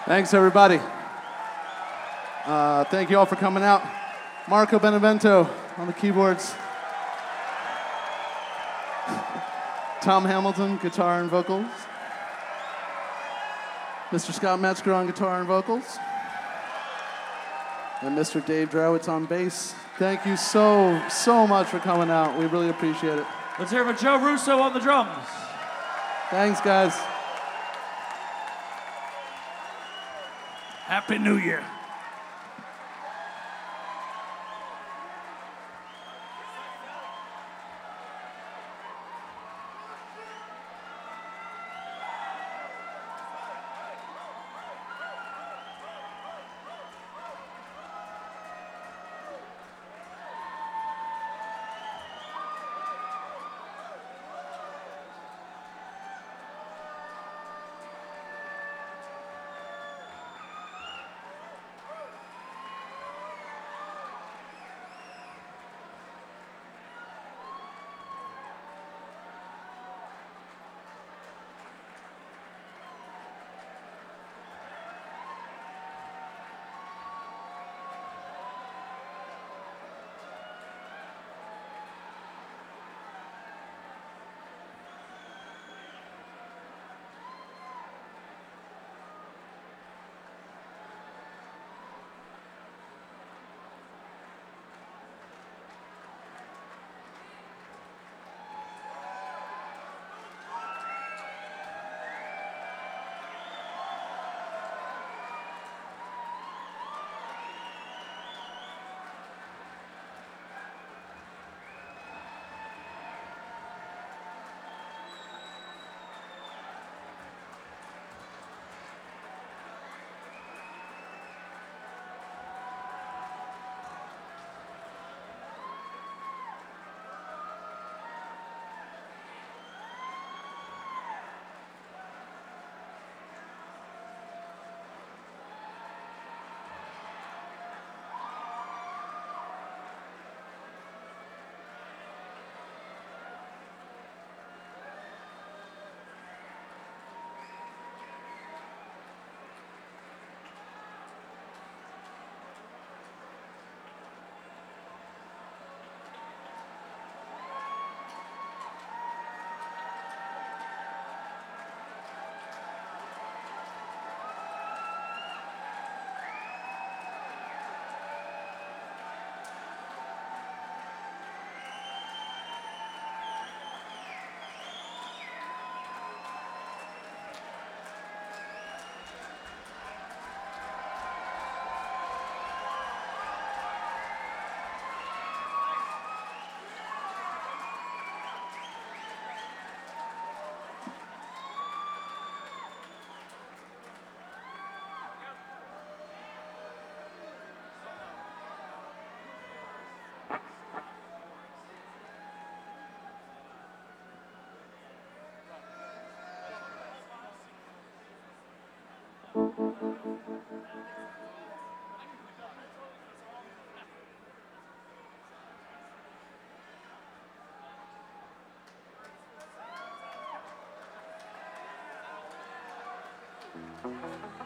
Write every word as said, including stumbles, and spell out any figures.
Thanks, everybody. Uh, thank you all for coming out. Marco Benevento on the keyboards. Tom Hamilton, guitar and vocals. Mister Scott Metzger on guitar and vocals. And Mister Dave Drowitz on bass. Thank you so, so much for coming out. We really appreciate it. Let's hear it for Joe Russo on the drums. Thanks, guys. Happy New Year. Thank you.